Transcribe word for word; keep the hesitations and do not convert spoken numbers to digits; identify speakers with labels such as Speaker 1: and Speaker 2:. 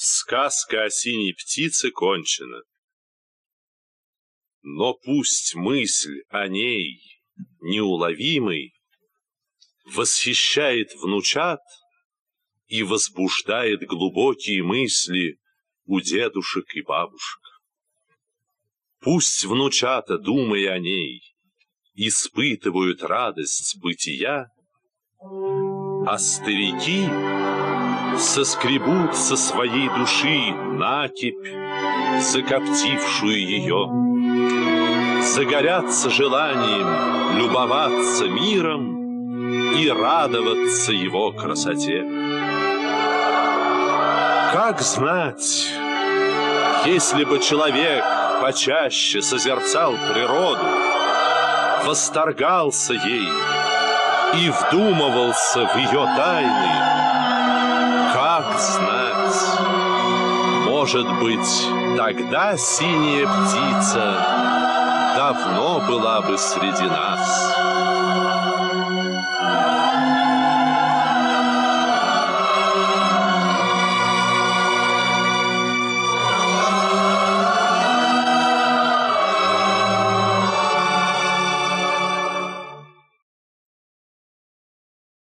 Speaker 1: Сказка о синей птице кончена. Но пусть мысль о ней, неуловимой, восхищает внучат и возбуждает глубокие мысли у дедушек и бабушек. Пусть внучата, думая о ней, испытывают радость бытия, а старики соскребут со своей души накипь, закоптившую ее, загорятся желанием любоваться миром и радоваться его красоте. Как знать, если бы человек почаще созерцал природу, восторгался ей и вдумывался в ее тайны, как знать, может быть, тогда синяя птица давно была бы среди нас.